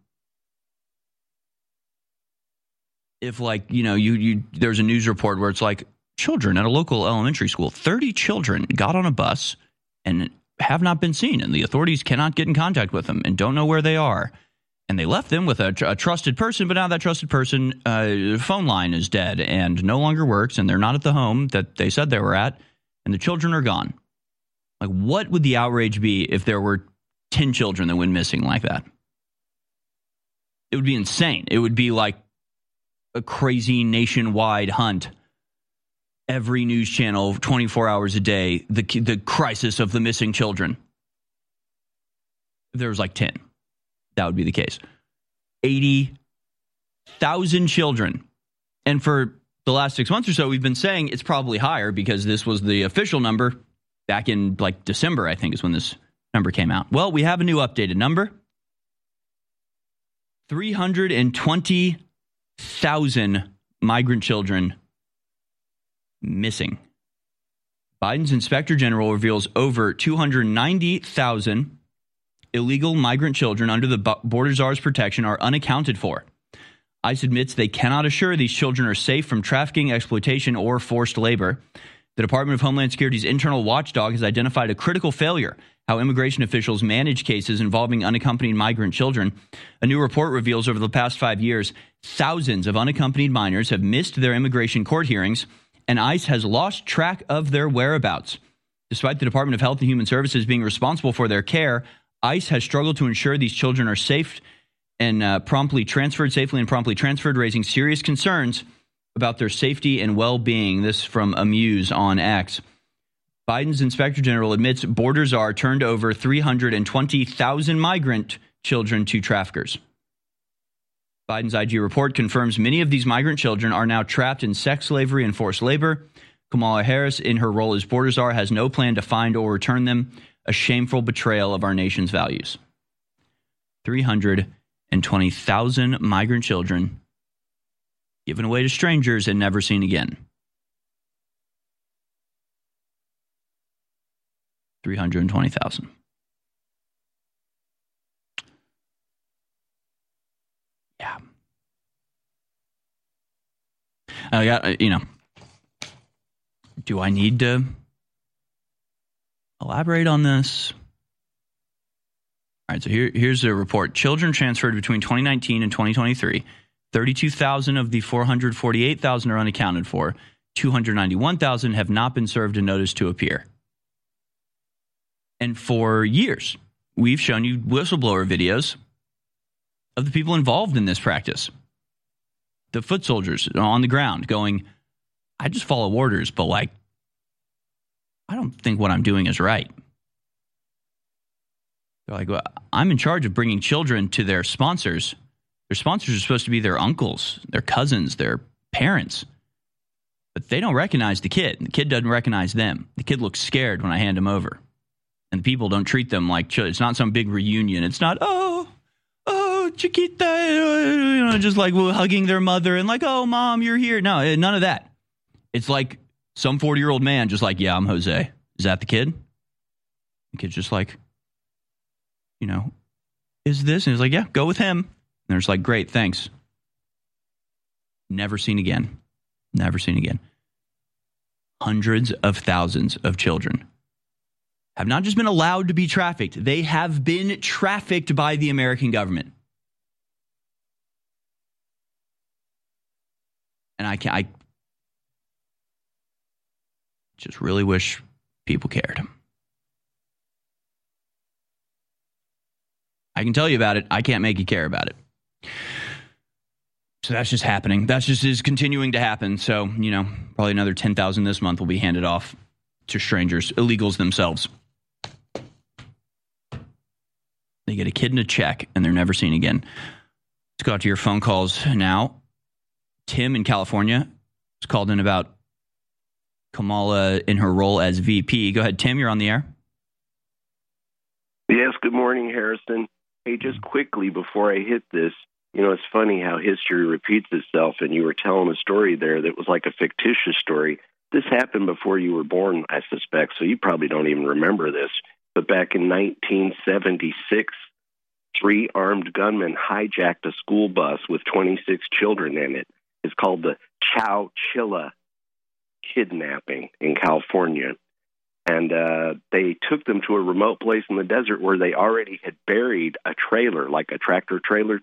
if, like, there's a news report where it's like, children at a local elementary school, 30 children got on a bus and have not been seen, and the authorities cannot get in contact with them and don't know where they are. And they left them with a trusted person, but now that trusted person phone line is dead and no longer works, and they're not at the home that they said they were at, and the children are gone. Like, what would the outrage be if there were 10 children that went missing like that? It would be insane. It would be like a crazy nationwide hunt. Every news channel, 24 hours a day, the crisis of the missing children. If there was like 10, that would be the case. 80,000 children. And for the last 6 months or so, we've been saying it's probably higher because this was the official number back in like December, I think is when this number came out. Well, we have a new updated number. 320,000 migrant children missing. Biden's Inspector General reveals over 290,000 illegal migrant children under the border czar's protection are unaccounted for. ICE admits they cannot assure these children are safe from trafficking, exploitation, or forced labor. The Department of Homeland Security's internal watchdog has identified a critical failure: how immigration officials manage cases involving unaccompanied migrant children. A new report reveals over the past 5 years, thousands of unaccompanied minors have missed their immigration court hearings, and ICE has lost track of their whereabouts. Despite the Department of Health and Human Services being responsible for their care, ICE has struggled to ensure these children are safe and safely and promptly transferred, raising serious concerns about their safety and well-being. This from Amuse on X. Biden's Inspector General admits border czar turned over 320,000 migrant children to traffickers. Biden's IG report confirms many of these migrant children are now trapped in sex slavery and forced labor. Kamala Harris, in her role as border czar, has no plan to find or return them, a shameful betrayal of our nation's values. 320,000 migrant children given away to strangers and never seen again. 320,000. Yeah. I got, do I need to elaborate on this? All right, so here's a report. Children transferred between 2019 and 2023. 32,000 of the 448,000 are unaccounted for. 291,000 have not been served a notice to appear. And for years, we've shown you whistleblower videos of the people involved in this practice. The foot soldiers on the ground going, I just follow orders, but I don't think what I'm doing is right. They're like, well, I'm in charge of bringing children to their sponsors. Their sponsors are supposed to be their uncles, their cousins, their parents. But they don't recognize the kid. The kid doesn't recognize them. The kid looks scared when I hand him over. And the people don't treat them like children. It's not some big reunion. It's not, Chiquita, just like hugging their mother and like, oh, mom, you're here. No, none of that. It's like some 40-year-old man just like, yeah, I'm Jose. Is that the kid? The kid's just like, is this? And he's like, yeah, go with him. And they're just like, great, thanks. Never seen again. Never seen again. Hundreds of thousands of children have not just been allowed to be trafficked, they have been trafficked by the American government. And I just really wish people cared. I can tell you about it. I can't make you care about it. So that's just happening. That's just is continuing to happen. So, probably another 10,000 this month will be handed off to strangers, illegals themselves. They get a kid in a check and they're never seen again. Let's go out to your phone calls now. Tim in California has called in about Kamala in her role as VP. Go ahead, Tim, you're on the air. Yes, good morning, Harrison. Hey, just quickly before I hit this, it's funny how history repeats itself, and you were telling a story there that was like a fictitious story. This happened before you were born, I suspect, so you probably don't even remember this. But back in 1976, 3 armed gunmen hijacked a school bus with 26 children in it. It's called the Chowchilla kidnapping in California. And they took them to a remote place in the desert where they already had buried a trailer, like a tractor trailer.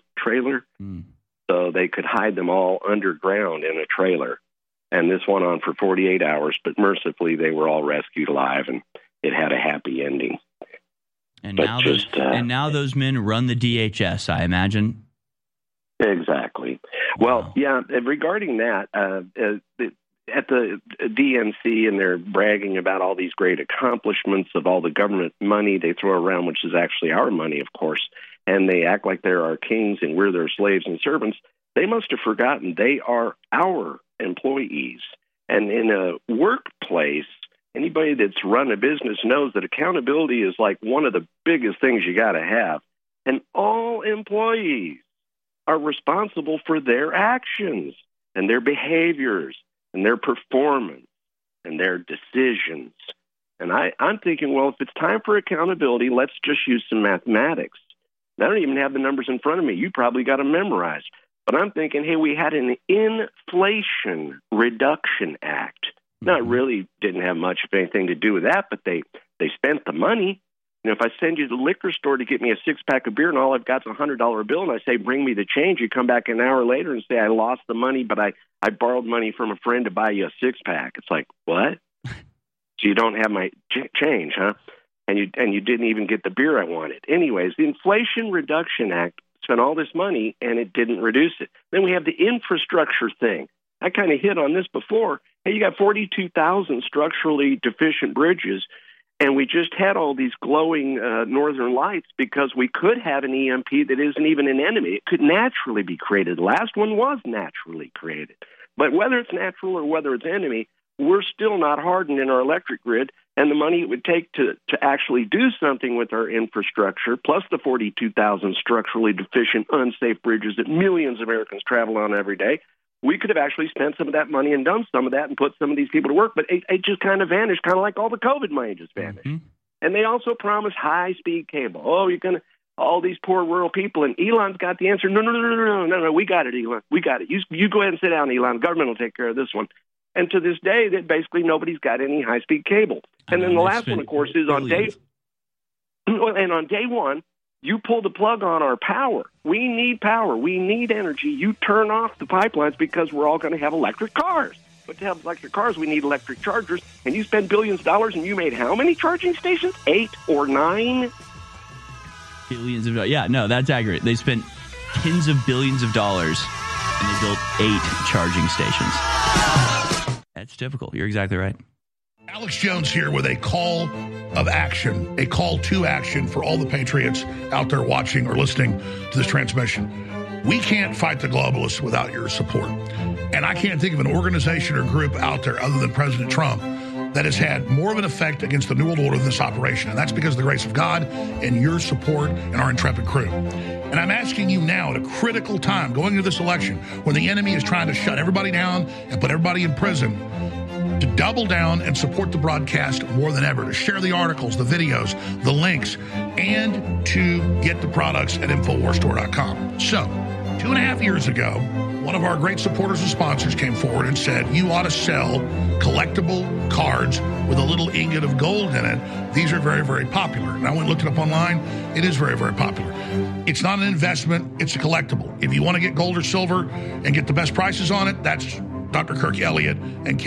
So they could hide them all underground in a trailer. And this went on for 48 hours, but mercifully they were all rescued alive, and it had a happy ending. And now those men run the DHS, I imagine. Exactly. Well, yeah, regarding that, at the DNC, and they're bragging about all these great accomplishments of all the government money they throw around, which is actually our money, of course, and they act like they're our kings and we're their slaves and servants. They must have forgotten they are our employees. And in a workplace, anybody that's run a business knows that accountability is like one of the biggest things you got to have. And all employees are responsible for their actions and their behaviors and their performance and their decisions. And I'm thinking, well, if it's time for accountability, let's just use some mathematics. I don't even have the numbers in front of me. You probably got them memorized. But I'm thinking, hey, we had an Inflation Reduction Act. Now, it really didn't have much of anything to do with that, but they spent the money. You know, if I send you to the liquor store to get me a six-pack of beer and all I've got is a $100 bill and I say, bring me the change, you come back an hour later and say, I lost the money, but I borrowed money from a friend to buy you a six-pack. It's like, what? So you don't have my change, huh? And you didn't even get the beer I wanted. Anyways, the Inflation Reduction Act spent all this money and it didn't reduce it. Then we have the infrastructure thing. I kind of hit on this before. Hey, you got 42,000 structurally deficient bridges, and we just had all these glowing northern lights because we could have an EMP that isn't even an enemy. It could naturally be created. The last one was naturally created. But whether it's natural or whether it's enemy, we're still not hardened in our electric grid, and the money it would take to actually do something with our infrastructure, plus the 42,000 structurally deficient, unsafe bridges that millions of Americans travel on every day, we could have actually spent some of that money and done some of that and put some of these people to work. But it just kind of vanished, kind of like all the COVID money just vanished. Mm-hmm. And they also promised high-speed cable. Oh, you're going to all these poor rural people. And Elon's got the answer. No, we got it, Elon. We got it. You go ahead and sit down, Elon. Government will take care of this one. And to this day, that basically nobody's got any high-speed cable. And then the last one, of course, is on day one, you pull the plug on our power. We need power. We need energy. You turn off the pipelines because we're all going to have electric cars. But to have electric cars, we need electric chargers. And you spend billions of dollars, and you made how many charging stations? 8 or 9? Billions of dollars. Yeah, no, that's accurate. They spent tens of billions of dollars, and they built 8 charging stations. That's difficult. You're exactly right. Alex Jones here with a call of action, a call to action for all the patriots out there watching or listening to this transmission. We can't fight the globalists without your support. And I can't think of an organization or group out there other than President Trump that has had more of an effect against the New World Order than this operation. And that's because of the grace of God and your support and our intrepid crew. And I'm asking you now at a critical time going into this election when the enemy is trying to shut everybody down and put everybody in prison to double down and support the broadcast more than ever, to share the articles, the videos, the links, and to get the products at InfoWarsStore.com. So, 2.5 years ago, one of our great supporters and sponsors came forward and said, you ought to sell collectible cards with a little ingot of gold in it. These are very, very popular. And I went and looked it up online. It is very, very popular. It's not an investment. It's a collectible. If you want to get gold or silver and get the best prices on it, that's Dr. Kirk Elliott and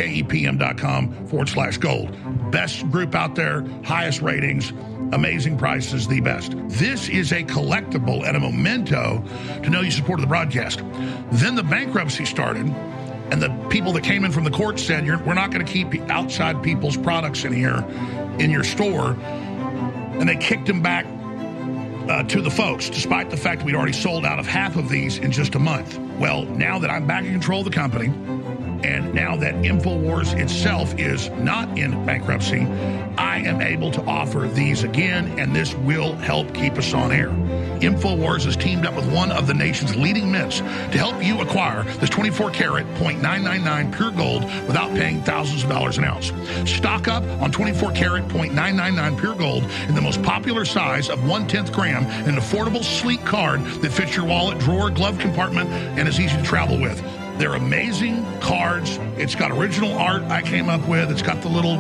KEPM.com/gold. Best group out there, highest ratings, amazing prices, the best. This is a collectible and a memento to know you supported the broadcast. Then the bankruptcy started, and the people that came in from the court said, we're not going to keep outside people's products in here in your store. And they kicked them back to the folks, despite the fact that we'd already sold out of half of these in just a month. Well, now that I'm back in control of the company, and now that InfoWars itself is not in bankruptcy, I am able to offer these again, and this will help keep us on air. InfoWars has teamed up with one of the nation's leading mints to help you acquire this 24-karat .999 pure gold without paying thousands of dollars an ounce. Stock up on 24-karat .999 pure gold in the most popular size of 1/10 gram, an affordable, sleek card that fits your wallet, drawer, glove compartment, and is easy to travel with. They're amazing cards. It's got original art I came up with. It's got the little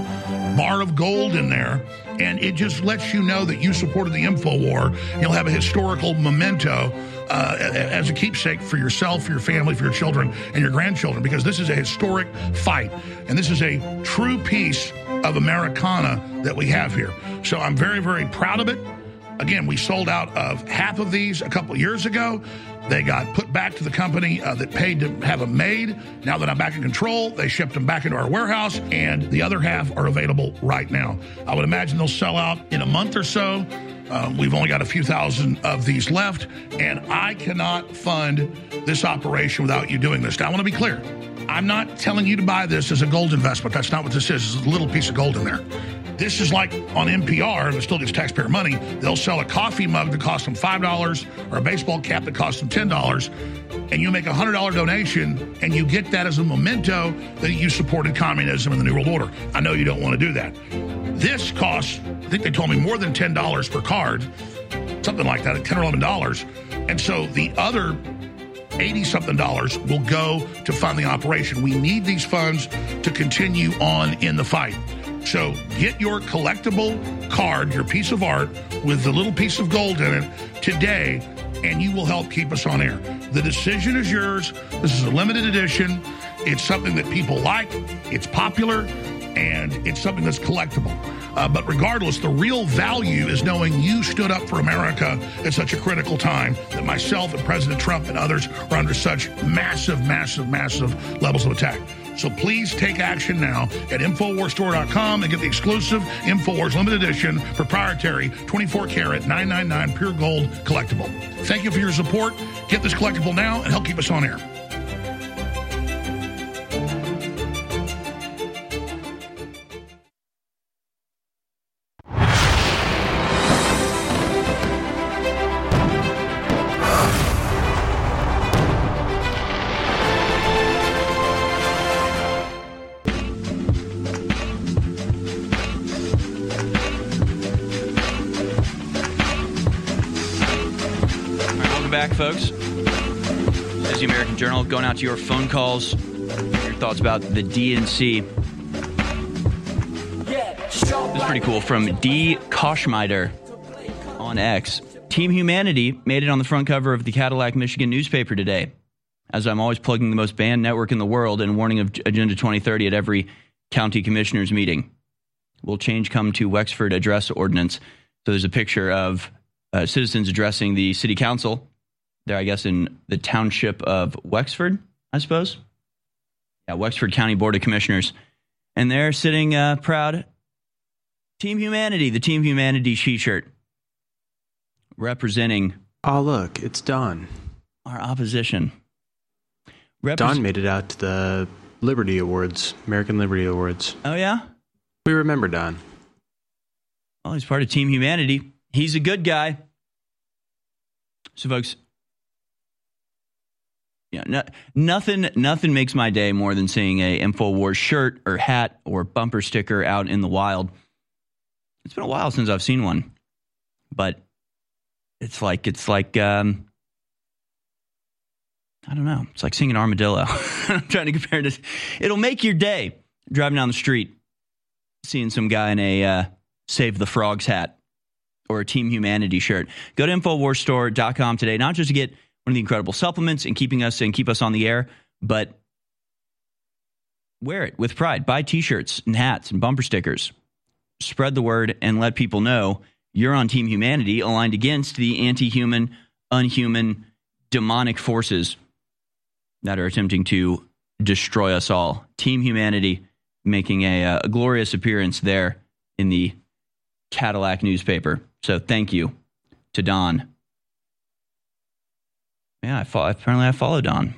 bar of gold in there, and it just lets you know that you supported the InfoWar. You'll have a historical memento as a keepsake for yourself, for your family, for your children, and your grandchildren, because this is a historic fight, and this is a true piece of Americana that we have here. So I'm very, very proud of it. Again, we sold out of half of these a couple of years ago. They got put back to the company that paid to have them made. Now that I'm back in control, they shipped them back into our warehouse, and the other half are available right now. I would imagine they'll sell out in a month or so. We've only got a few thousand of these left, and I cannot fund this operation without you doing this. Now, I want to be clear. I'm not telling you to buy this as a gold investment. That's not what this is. It's a little piece of gold in there. This is like on NPR, that still gets taxpayer money. They'll sell a coffee mug that costs them $5 or a baseball cap that costs them $10, and you make a $100 donation, and you get that as a memento that you supported communism and the New World Order. I know you don't want to do that. This costs, I think they told me, more than $10 per card, something like that, at $10 or $11. And so the other $80-something will go to fund the operation. We need these funds to continue on in the fight. So get your collectible card, your piece of art with the little piece of gold in it today, and you will help keep us on air. The decision is yours. This is a limited edition. It's something that people like. It's popular, and it's something that's collectible. But regardless, the real value is knowing you stood up for America at such a critical time that myself and President Trump and others are under such massive, massive, massive levels of attack. So please take action now at InfoWarsStore.com and get the exclusive InfoWars limited edition proprietary 24-karat 999 pure gold collectible. Thank you for your support. Get this collectible now and help keep us on air. Folks, this is the American Journal, going out to your phone calls, your thoughts about the DNC. This is pretty cool from D. Koschmider on X. Team Humanity made it on the front cover of the Cadillac, Michigan newspaper today. As I'm always plugging the most banned network in the world and warning of Agenda 2030 at every county commissioners meeting. Will change come to Wexford address ordinance? So there's a picture of citizens addressing the city council there, I guess, in the township of Wexford, I suppose. Yeah, Wexford County Board of Commissioners. And they're sitting proud. Team Humanity, the Team Humanity T-shirt. Representing... Oh, look, it's Don. Our opposition. Don made it out to the Liberty Awards, American Liberty Awards. Oh, yeah? We remember Don. Well, he's part of Team Humanity. He's a good guy. So, folks... Yeah, nothing makes my day more than seeing a InfoWars shirt or hat or bumper sticker out in the wild. It's been a while since I've seen one, but it's like I don't know. It's like seeing an armadillo. I'm trying to compare this. It'll make your day driving down the street, seeing some guy in a Save the Frogs hat or a Team Humanity shirt. Go to InfoWarsStore.com today, not just to get one of the incredible supplements and keep us on the air, but wear it with pride. Buy T-shirts and hats and bumper stickers. Spread the word and let people know you're on Team Humanity, aligned against the anti-human, unhuman, demonic forces that are attempting to destroy us all. Team Humanity making a glorious appearance there in the Cadillac newspaper. So thank you to Don. Yeah, apparently I follow Don.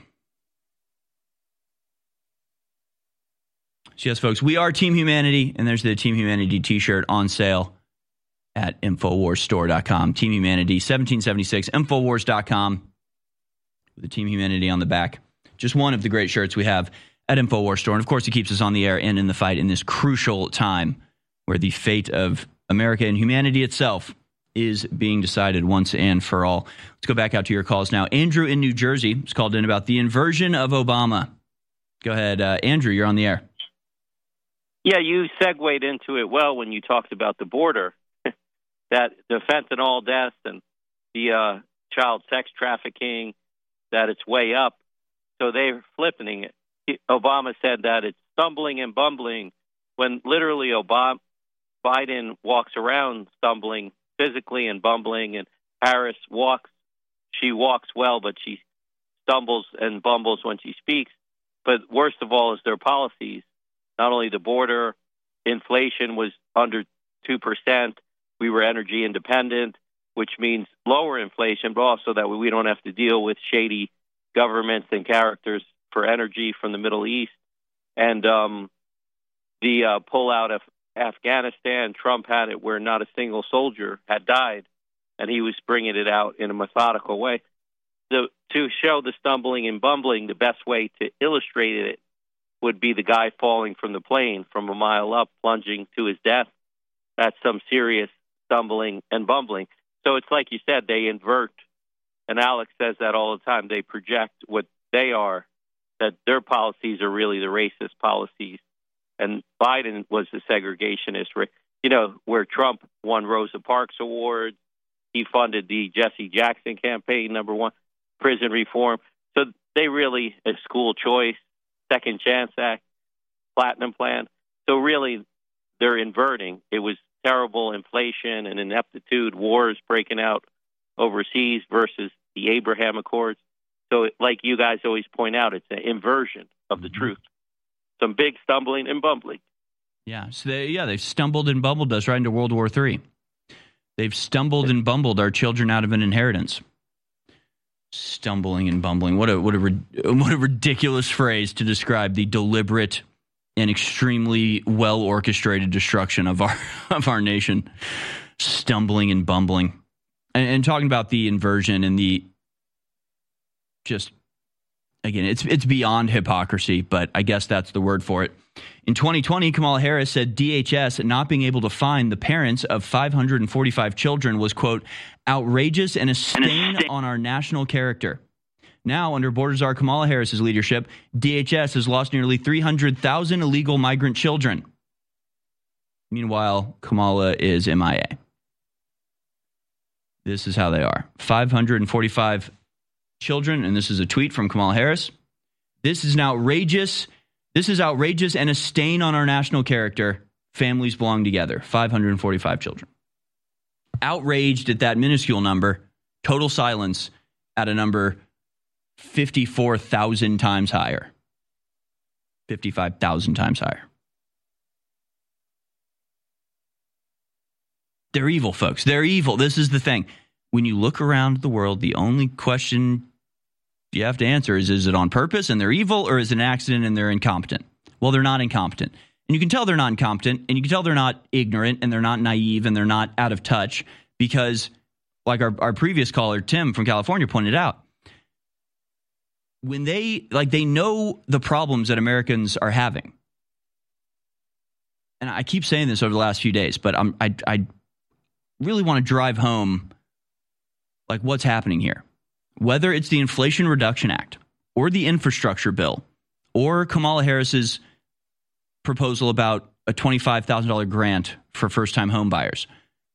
So yes, folks, we are Team Humanity, and there's the Team Humanity T-shirt on sale at InfoWarsStore.com. Team Humanity, 1776, InfoWars.com, with the Team Humanity on the back. Just one of the great shirts we have at InfoWars Store. And, of course, it keeps us on the air and in the fight in this crucial time where the fate of America and humanity itself is being decided once and for all. Let's go back out to your calls now. Andrew in New Jersey has called in about the inversion of Obama. Go ahead, Andrew, you're on the air. Yeah, you segued into it well when you talked about the border, that the fentanyl deaths and the child sex trafficking, that it's way up. So they're flipping it. Obama said that it's stumbling and bumbling when literally Biden walks around stumbling physically and bumbling, and Harris she walks well, but she stumbles and bumbles when she speaks. But worst of all is their policies. Not only the border, inflation was under 2%. We were energy independent, which means lower inflation, but also that we don't have to deal with shady governments and characters for energy from the Middle East. And the pullout of Afghanistan, Trump had it where not a single soldier had died, and he was bringing it out in a methodical way. To show the stumbling and bumbling, the best way to illustrate it would be the guy falling from the plane from a mile up, plunging to his death. That's some serious stumbling and bumbling. So it's like you said, they invert, and Alex says that all the time. They project what they are, that their policies are really the racist policies. And Biden was the segregationist, where Trump won Rosa Parks Award. He funded the Jesse Jackson campaign, #1, prison reform. So they really, school choice, Second Chance Act, Platinum Plan. So really, they're inverting. It was terrible inflation and ineptitude, wars breaking out overseas versus the Abraham Accords. So like you guys always point out, it's an inversion of the truth. Some big stumbling and bumbling. Yeah, so they've stumbled and bumbled us right into World War III. They've stumbled and bumbled our children out of an inheritance. Stumbling and bumbling. What a ridiculous phrase to describe the deliberate and extremely well orchestrated destruction of our nation. Stumbling and bumbling. And talking about the inversion and the just, again, it's beyond hypocrisy, but I guess that's the word for it. In 2020, Kamala Harris said DHS not being able to find the parents of 545 children was, quote, outrageous and a stain on our national character. Now, under Border Czar Kamala Harris's leadership, DHS has lost nearly 300,000 illegal migrant children. Meanwhile, Kamala is MIA. This is how they are. 545 children, and this is a tweet from Kamala Harris. This is outrageous and a stain on our national character. Families belong together. 545 children. Outraged at that minuscule number. Total silence at a number 54,000 times higher. 55,000 times higher. They're evil, folks. They're evil. This is the thing. When you look around the world, the only question you have to answer is it on purpose and they're evil, or is it an accident and they're incompetent? Well, they're not incompetent. And you can tell they're not incompetent, and you can tell they're not ignorant, and they're not naive, and they're not out of touch, because like our previous caller, Tim from California, pointed out, when they know the problems that Americans are having. And I keep saying this over the last few days, but I really want to drive home like what's happening here. Whether it's the Inflation Reduction Act or the infrastructure bill or Kamala Harris's proposal about a $25,000 grant for first-time home buyers.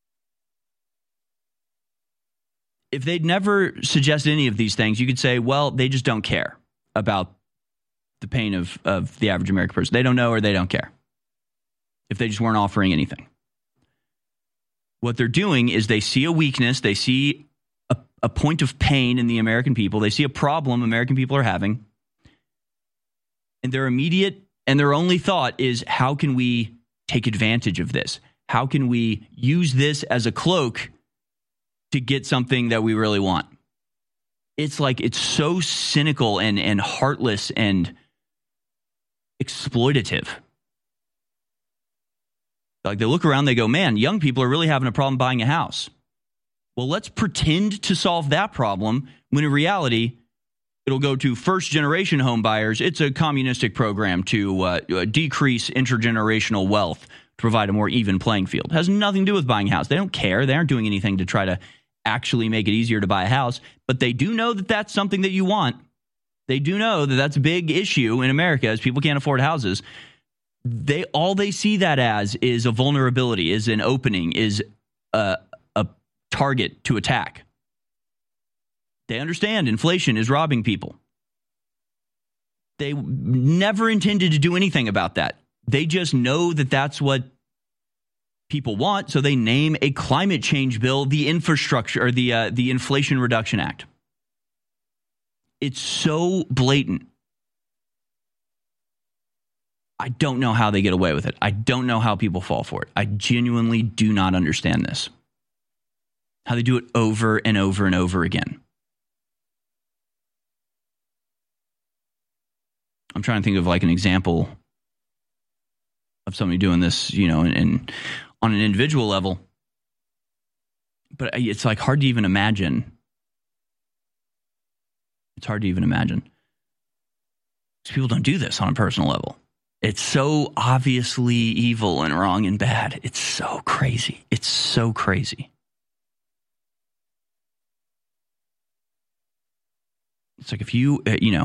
If they'd never suggested any of these things, you could say, well, they just don't care about the pain of the average American person. They don't know, or they don't care. If they just weren't offering anything. What they're doing is they see a weakness, they see a point of pain in the American people, they see a problem American people are having, and their immediate and their only thought is, how can we take advantage of this? How can we use this as a cloak to get something that we really want? It's like, it's so cynical and heartless and exploitative. Like, they look around, they go, man, young people are really having a problem buying a house. Well, let's pretend to solve that problem when in reality, it'll go to first-generation home buyers. It's a communistic program to decrease intergenerational wealth, to provide a more even playing field. It has nothing to do with buying a house. They don't care. They aren't doing anything to try to actually make it easier to buy a house. But they do know that that's something that you want. They do know that that's a big issue in America, as people can't afford houses. all they see that as is a vulnerability, is an opening, is a target to attack. They understand inflation is robbing people. They never intended to do anything about that. They just know that that's what people want, so they name a climate change bill the infrastructure or the Inflation Reduction Act. It's so blatant. I don't know how they get away with it. I don't know how people fall for it. I genuinely do not understand this. How they do it over and over and over again. I'm trying to think of like an example of somebody doing this, and on an individual level. But it's like hard to even imagine. It's hard to even imagine. Because people don't do this on a personal level. It's so obviously evil and wrong and bad. It's so crazy. It's so crazy. It's like if you,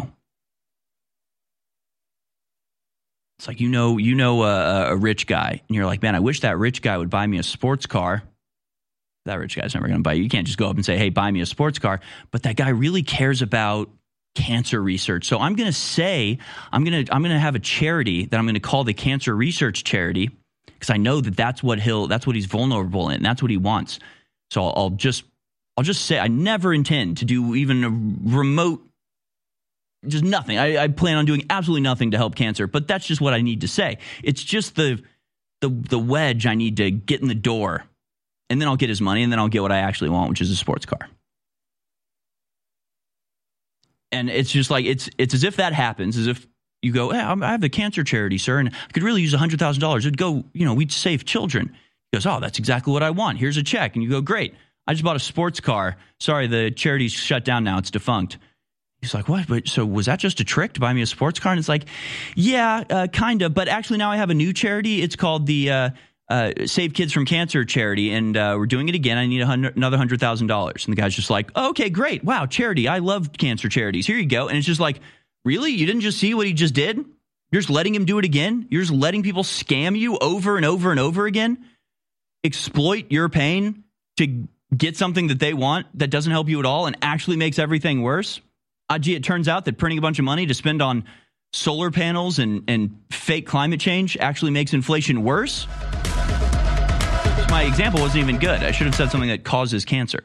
it's like, a rich guy and you're like, man, I wish that rich guy would buy me a sports car. That rich guy's never going to buy you. You can't just go up and say, hey, buy me a sports car. But that guy really cares about cancer research. So I'm going to say, I'm going to have a charity that I'm going to call the Cancer Research Charity, because I know that's what he's vulnerable in. That's what he wants. So I'll just say I never intend to do even a remote, just nothing. I plan on doing absolutely nothing to help cancer, but that's just what I need to say. It's just the wedge I need to get in the door, and then I'll get his money, and then I'll get what I actually want, which is a sports car. And it's just like, it's as if that happens, as if you go, hey, I have a cancer charity, sir, and I could really use $100,000. It'd go, we'd save children. He goes, oh, that's exactly what I want. Here's a check. And you go, great. I just bought a sports car. Sorry, the charity's shut down now. It's defunct. He's like, what? But so was that just a trick to buy me a sports car? And it's like, yeah, kind of. But actually now I have a new charity. It's called the Save Kids from Cancer charity, and we're doing it again. I need another $100,000. And the guy's just like, oh, okay, great. Wow, charity. I love cancer charities. Here you go. And it's just like, really? You didn't just see what he just did? You're just letting him do it again? You're just letting people scam you over and over and over again? Exploit your pain to get something that they want that doesn't help you at all and actually makes everything worse? Gee, it turns out that printing a bunch of money to spend on solar panels and fake climate change actually makes inflation worse? My example wasn't even good. I should have said something that causes cancer.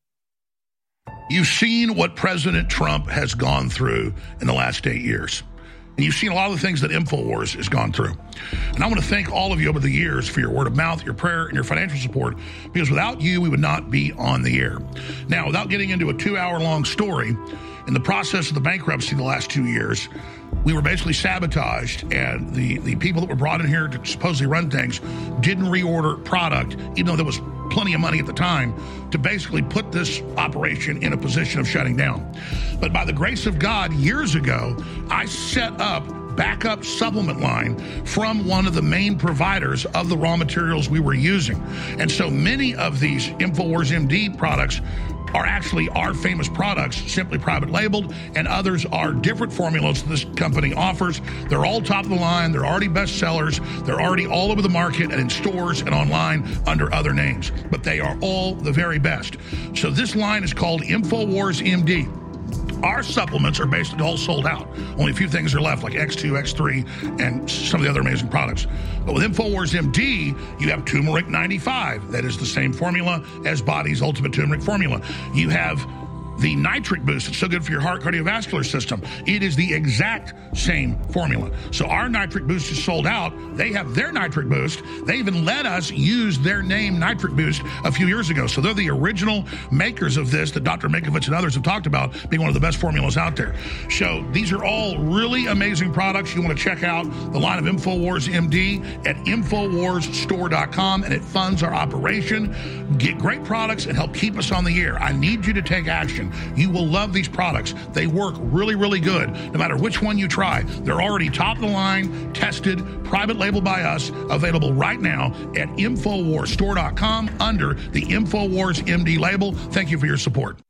You've seen what President Trump has gone through in the last 8 years. And you've seen a lot of the things that InfoWars has gone through. And I want to thank all of you over the years for your word of mouth, your prayer, and your financial support, because without you, we would not be on the air. Now, without getting into a 2-hour-long story, in the process of the bankruptcy the last 2 years, we were basically sabotaged, and the people that were brought in here to supposedly run things didn't reorder product, even though there was plenty of money at the time, to basically put this operation in a position of shutting down. But by the grace of God, years ago, I set up backup supplement line from one of the main providers of the raw materials we were using. And so many of these InfoWars MD products are actually our famous products, simply private labeled, and others are different formulas this company offers. They're all top of the line. They're already best sellers. They're already all over the market and in stores and online under other names, but they are all the very best. So this line is called InfoWars MD. Our supplements are basically all sold out. Only a few things are left, like X2, X3, and some of the other amazing products. But with InfoWars MD, you have Turmeric 95. That is the same formula as Body's Ultimate Turmeric Formula. You have the Nitric Boost. It's so good for your heart cardiovascular system. It is the exact same formula. So our Nitric Boost is sold out. They have their Nitric Boost. They even let us use their name, Nitric Boost, a few years ago. So they're the original makers of this that Dr. Mikovits and others have talked about being one of the best formulas out there. So these are all really amazing products. You want to check out the line of InfoWars MD at InfoWarsStore.com, and it funds our operation. Get great products and help keep us on the air. I need you to take action. You will love these products. They work really, really good. No matter which one you try, they're already top of the line, tested, private label by us, available right now at InfoWarsStore.com under the InfoWars MD label. Thank you for your support.